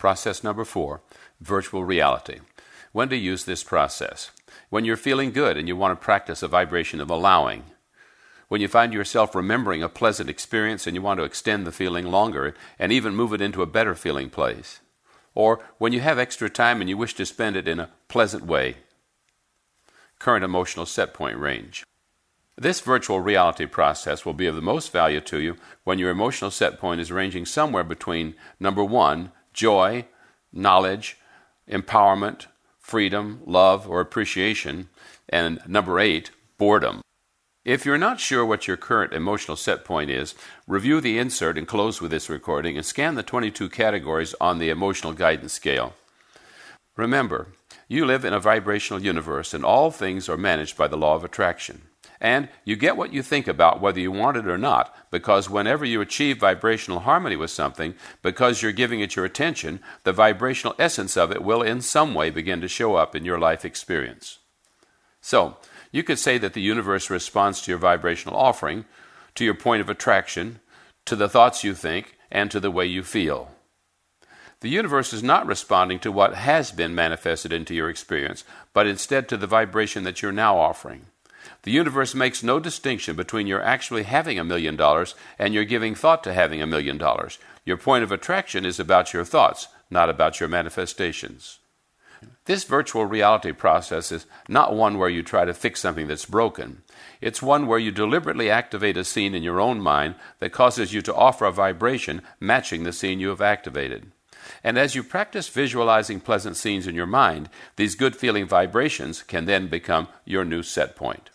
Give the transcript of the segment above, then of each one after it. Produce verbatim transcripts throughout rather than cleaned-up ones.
Process number four, virtual reality. When to use this process? When you're feeling good and you want to practice a vibration of allowing. When you find yourself remembering a pleasant experience and you want to extend the feeling longer and even move it into a better feeling place. Or when you have extra time and you wish to spend it in a pleasant way. Current emotional set point range. This virtual reality process will be of the most value to you when your emotional set point is ranging somewhere between number one, joy, knowledge, empowerment, freedom, love, or appreciation, and number eight, boredom. If you're not sure what your current emotional set point is, review the insert and close with this recording and scan the twenty-two categories on the emotional guidance scale. Remember, you live in a vibrational universe and all things are managed by the law of attraction. And you get what you think about whether you want it or not, because whenever you achieve vibrational harmony with something, because you're giving it your attention, the vibrational essence of it will in some way begin to show up in your life experience. So, you could say that the universe responds to your vibrational offering, to your point of attraction, to the thoughts you think, and to the way you feel. The universe is not responding to what has been manifested into your experience, but instead to the vibration that you're now offering. The universe makes no distinction between your actually having a million dollars and your giving thought to having a million dollars. Your point of attraction is about your thoughts, not about your manifestations. This virtual reality process is not one where you try to fix something that's broken. It's one where you deliberately activate a scene in your own mind that causes you to offer a vibration matching the scene you have activated. And as you practice visualizing pleasant scenes in your mind, these good-feeling vibrations can then become your new set point.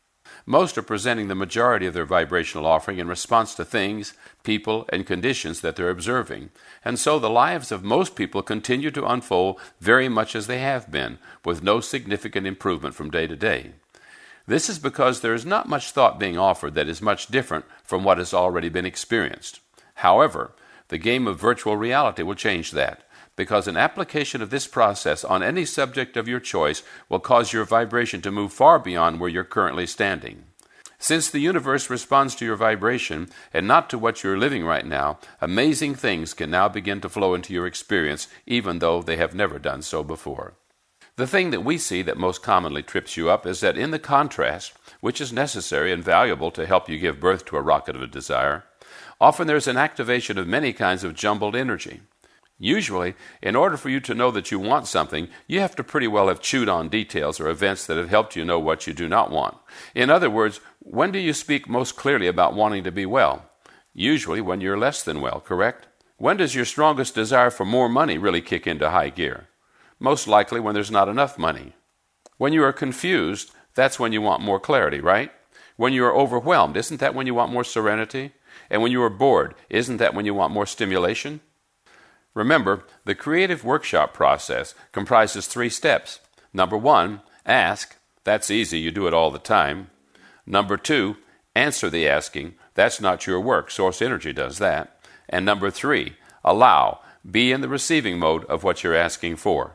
Most are presenting the majority of their vibrational offering in response to things, people, and conditions that they're observing. And so the lives of most people continue to unfold very much as they have been, with no significant improvement from day to day. This is because there is not much thought being offered that is much different from what has already been experienced. However, the game of virtual reality will change that, because an application of this process on any subject of your choice will cause your vibration to move far beyond where you're currently standing. Since the universe responds to your vibration and not to what you're living right now, amazing things can now begin to flow into your experience, even though they have never done so before. The thing that we see that most commonly trips you up is that in the contrast, which is necessary and valuable to help you give birth to a rocket of a desire, often there's an activation of many kinds of jumbled energy. Usually, in order for you to know that you want something, you have to pretty well have chewed on details or events that have helped you know what you do not want. In other words, when do you speak most clearly about wanting to be well? Usually when you're less than well, correct? When does your strongest desire for more money really kick into high gear? Most likely when there's not enough money. When you are confused, that's when you want more clarity, right? When you are overwhelmed, isn't that when you want more serenity? And when you are bored, isn't that when you want more stimulation? Remember, the creative workshop process comprises three steps. Number one, ask. That's easy, you do it all the time. Number two, answer the asking. That's not your work, Source Energy does that. And number three, allow. Be in the receiving mode of what you're asking for.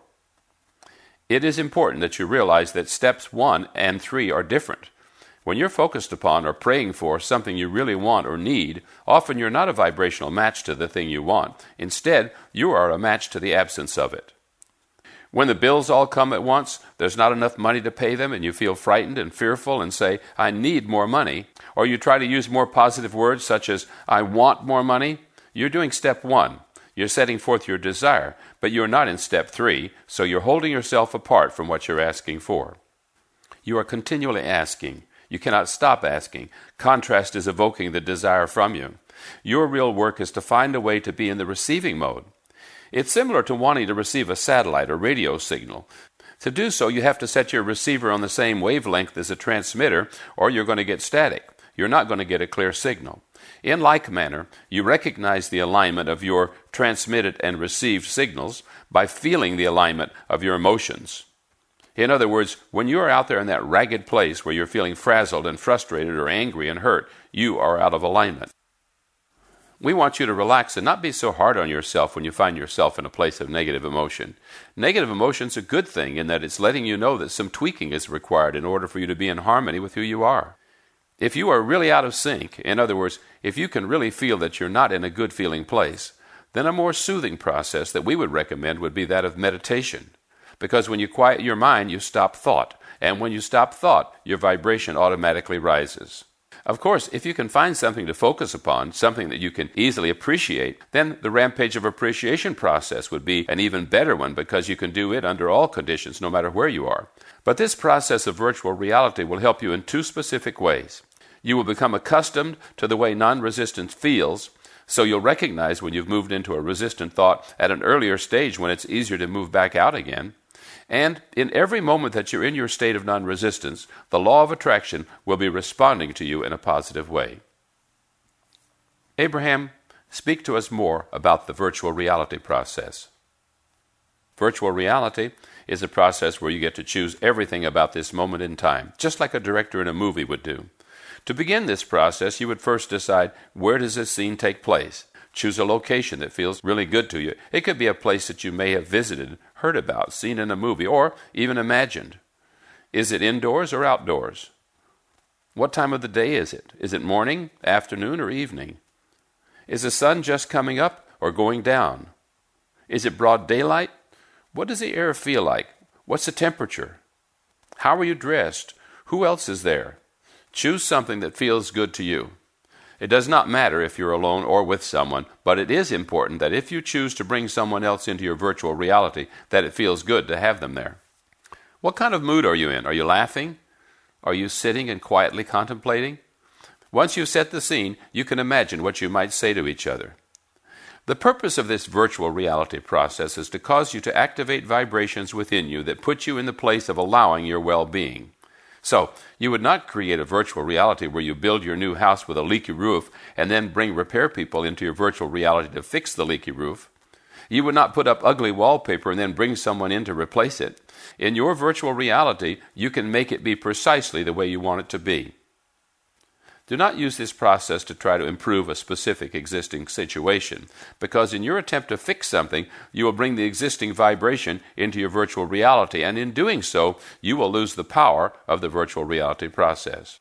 It is important that you realize that steps one and three are different. When you're focused upon or praying for something you really want or need, often you're not a vibrational match to the thing you want. Instead, you are a match to the absence of it. When the bills all come at once, there's not enough money to pay them, and you feel frightened and fearful and say, I need more money, or you try to use more positive words such as, I want more money, you're doing step one. You're setting forth your desire, but you're not in step three, so you're holding yourself apart from what you're asking for. You are continually asking. You cannot stop asking. Contrast is evoking the desire from you. Your real work is to find a way to be in the receiving mode. It's similar to wanting to receive a satellite or radio signal. To do so, you have to set your receiver on the same wavelength as a transmitter, or you're going to get static. You're not going to get a clear signal. In like manner, you recognize the alignment of your transmitted and received signals by feeling the alignment of your emotions. In other words, when you are out there in that ragged place where you're feeling frazzled and frustrated or angry and hurt, you are out of alignment. We want you to relax and not be so hard on yourself when you find yourself in a place of negative emotion. Negative emotion's a good thing in that it's letting you know that some tweaking is required in order for you to be in harmony with who you are. If you are really out of sync, in other words, if you can really feel that you're not in a good feeling place, then a more soothing process that we would recommend would be that of meditation. Because when you quiet your mind, you stop thought. And when you stop thought, your vibration automatically rises. Of course, if you can find something to focus upon, something that you can easily appreciate, then the Rampage of Appreciation process would be an even better one because you can do it under all conditions, no matter where you are. But this process of virtual reality will help you in two specific ways. You will become accustomed to the way non-resistance feels, so you'll recognize when you've moved into a resistant thought at an earlier stage when it's easier to move back out again. And in every moment that you're in your state of non-resistance, the law of attraction will be responding to you in a positive way. Abraham, speak to us more about the virtual reality process. Virtual reality is a process where you get to choose everything about this moment in time, just like a director in a movie would do. To begin this process, you would first decide, where does this scene take place? Choose a location that feels really good to you. It could be a place that you may have visited, heard about, seen in a movie, or even imagined. Is it indoors or outdoors? What time of the day is it? Is it morning, afternoon, or evening? Is the sun just coming up or going down? Is it broad daylight? What does the air feel like? What's the temperature? How are you dressed? Who else is there? Choose something that feels good to you. It does not matter if you're alone or with someone, but it is important that if you choose to bring someone else into your virtual reality, that it feels good to have them there. What kind of mood are you in? Are you laughing? Are you sitting and quietly contemplating? Once you've set the scene, you can imagine what you might say to each other. The purpose of this virtual reality process is to cause you to activate vibrations within you that put you in the place of allowing your well-being. So, you would not create a virtual reality where you build your new house with a leaky roof and then bring repair people into your virtual reality to fix the leaky roof. You would not put up ugly wallpaper and then bring someone in to replace it. In your virtual reality, you can make it be precisely the way you want it to be. Do not use this process to try to improve a specific existing situation, because in your attempt to fix something, you will bring the existing vibration into your virtual reality, and in doing so, you will lose the power of the virtual reality process.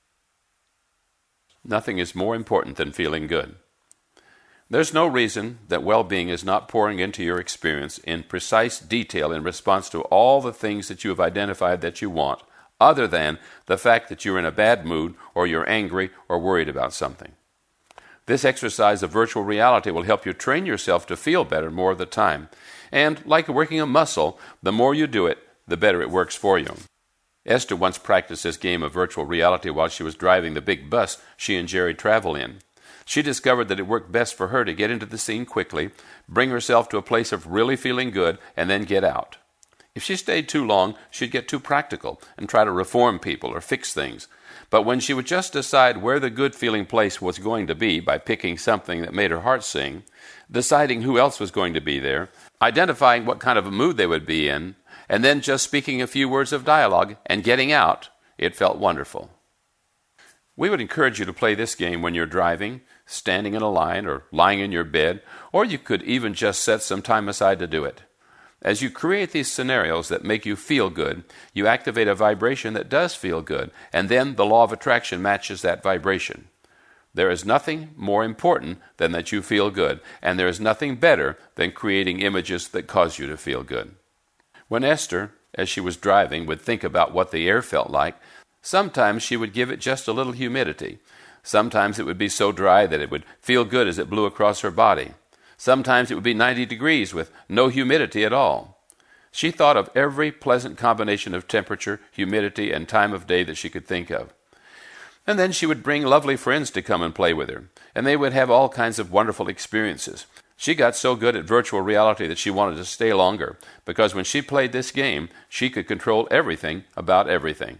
Nothing is more important than feeling good. There's no reason that well-being is not pouring into your experience in precise detail in response to all the things that you have identified that you want, other than the fact that you're in a bad mood or you're angry or worried about something. This exercise of virtual reality will help you train yourself to feel better more of the time. And like working a muscle, the more you do it, the better it works for you. Esther once practiced this game of virtual reality while she was driving the big bus she and Jerry travel in. She discovered that it worked best for her to get into the scene quickly, bring herself to a place of really feeling good, and then get out. If she stayed too long, she'd get too practical and try to reform people or fix things. But when she would just decide where the good-feeling place was going to be by picking something that made her heart sing, deciding who else was going to be there, identifying what kind of a mood they would be in, and then just speaking a few words of dialogue and getting out, it felt wonderful. We would encourage you to play this game when you're driving, standing in a line, or lying in your bed, or you could even just set some time aside to do it. As you create these scenarios that make you feel good, you activate a vibration that does feel good, and then the law of attraction matches that vibration. There is nothing more important than that you feel good, and there is nothing better than creating images that cause you to feel good. When Esther, as she was driving, would think about what the air felt like, sometimes she would give it just a little humidity. Sometimes it would be so dry that it would feel good as it blew across her body. Sometimes it would be ninety degrees with no humidity at all. She thought of every pleasant combination of temperature, humidity, and time of day that she could think of. And then she would bring lovely friends to come and play with her, and they would have all kinds of wonderful experiences. She got so good at virtual reality that she wanted to stay longer, because when she played this game, she could control everything about everything.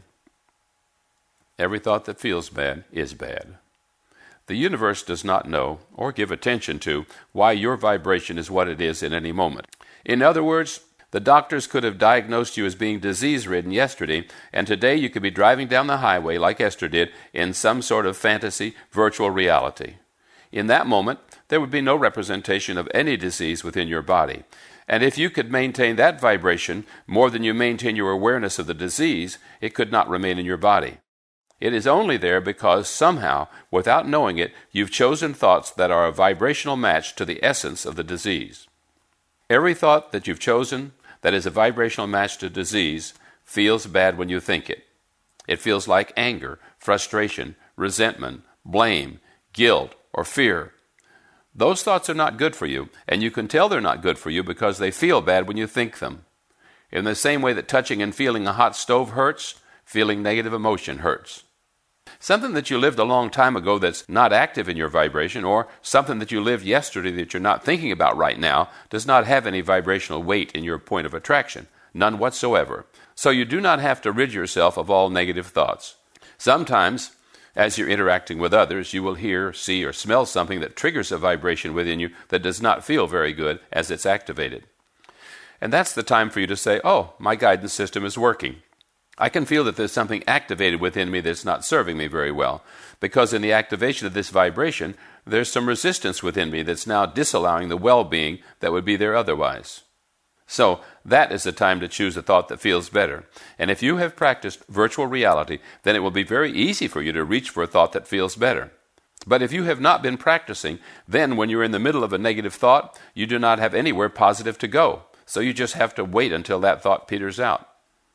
Every thought that feels bad is bad. The universe does not know or give attention to why your vibration is what it is in any moment. In other words, the doctors could have diagnosed you as being disease-ridden yesterday, and today you could be driving down the highway like Esther did in some sort of fantasy virtual reality. In that moment, there would be no representation of any disease within your body. And if you could maintain that vibration more than you maintain your awareness of the disease, it could not remain in your body. It is only there because somehow, without knowing it, you've chosen thoughts that are a vibrational match to the essence of the disease. Every thought that you've chosen that is a vibrational match to disease feels bad when you think it. It feels like anger, frustration, resentment, blame, guilt, or fear. Those thoughts are not good for you, and you can tell they're not good for you because they feel bad when you think them. In the same way that touching and feeling a hot stove hurts, feeling negative emotion hurts. Something that you lived a long time ago that's not active in your vibration, or something that you lived yesterday that you're not thinking about right now, does not have any vibrational weight in your point of attraction. None whatsoever. So you do not have to rid yourself of all negative thoughts. Sometimes, as you're interacting with others, you will hear, see, or smell something that triggers a vibration within you that does not feel very good as it's activated. And that's the time for you to say, oh, my guidance system is working. I can feel that there's something activated within me that's not serving me very well, because in the activation of this vibration, there's some resistance within me that's now disallowing the well-being that would be there otherwise. So that is the time to choose a thought that feels better. And if you have practiced virtual reality, then it will be very easy for you to reach for a thought that feels better. But if you have not been practicing, then when you're in the middle of a negative thought, you do not have anywhere positive to go. So you just have to wait until that thought peters out.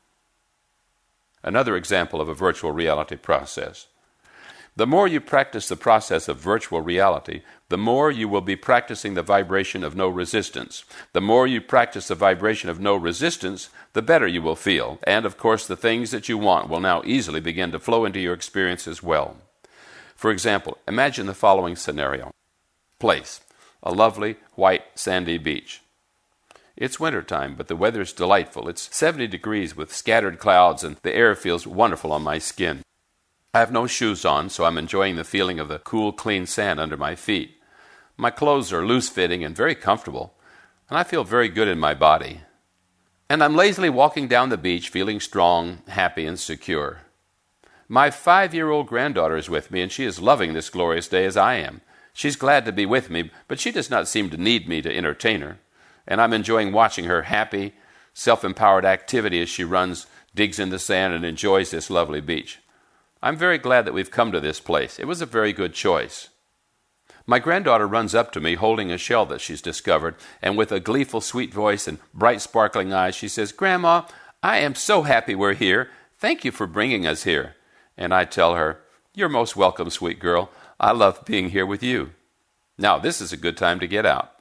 Another example of a virtual reality process. The more you practice the process of virtual reality, the more you will be practicing the vibration of no resistance. The more you practice the vibration of no resistance, the better you will feel. And, of course, the things that you want will now easily begin to flow into your experience as well. For example, imagine the following scenario. Place: a lovely, white, sandy beach. It's wintertime, but the weather is delightful. It's seventy degrees with scattered clouds, and the air feels wonderful on my skin. I have no shoes on, so I'm enjoying the feeling of the cool, clean sand under my feet. My clothes are loose-fitting and very comfortable, and I feel very good in my body. And I'm lazily walking down the beach, feeling strong, happy, and secure. My five-year-old granddaughter is with me, and she is loving this glorious day as I am. She's glad to be with me, but she does not seem to need me to entertain her. And I'm enjoying watching her happy, self-empowered activity as she runs, digs in the sand, and enjoys this lovely beach. I'm very glad that we've come to this place. It was a very good choice. My granddaughter runs up to me holding a shell that she's discovered, and with a gleeful, sweet voice and bright, sparkling eyes, she says, "Grandma, I am so happy we're here. Thank you for bringing us here." And I tell her, "You're most welcome, sweet girl. I love being here with you." Now, this is a good time to get out.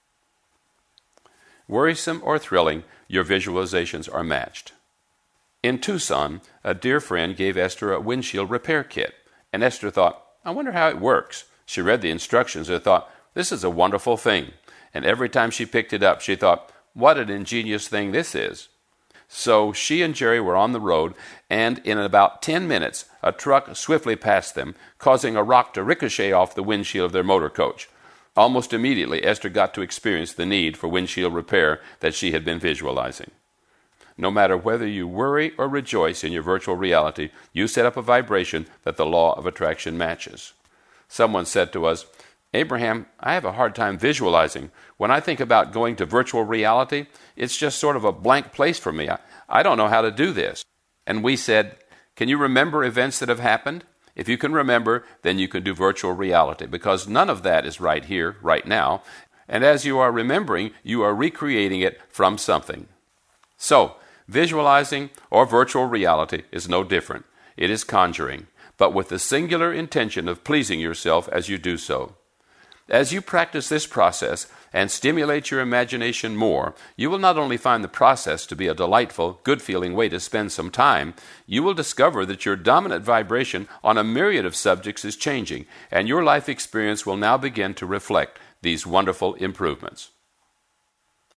Worrisome or thrilling, your visualizations are matched. In Tucson, a dear friend gave Esther a windshield repair kit, and Esther thought, I wonder how it works. She read the instructions and thought, this is a wonderful thing. And every time she picked it up, she thought, what an ingenious thing this is. So she and Jerry were on the road, and in about ten minutes, a truck swiftly passed them, causing a rock to ricochet off the windshield of their motor coach. Almost immediately, Esther got to experience the need for windshield repair that she had been visualizing. No matter whether you worry or rejoice in your virtual reality, you set up a vibration that the law of attraction matches. Someone said to us, Abraham, I have a hard time visualizing. When I think about going to virtual reality, it's just sort of a blank place for me. I, I don't know how to do this. And we said, can you remember events that have happened? If you can remember, then you can do virtual reality, because none of that is right here, right now. And as you are remembering, you are recreating it from something. So, visualizing or virtual reality is no different. It is conjuring, but with the singular intention of pleasing yourself as you do so. As you practice this process and stimulate your imagination more, you will not only find the process to be a delightful, good-feeling way to spend some time, you will discover that your dominant vibration on a myriad of subjects is changing, and your life experience will now begin to reflect these wonderful improvements.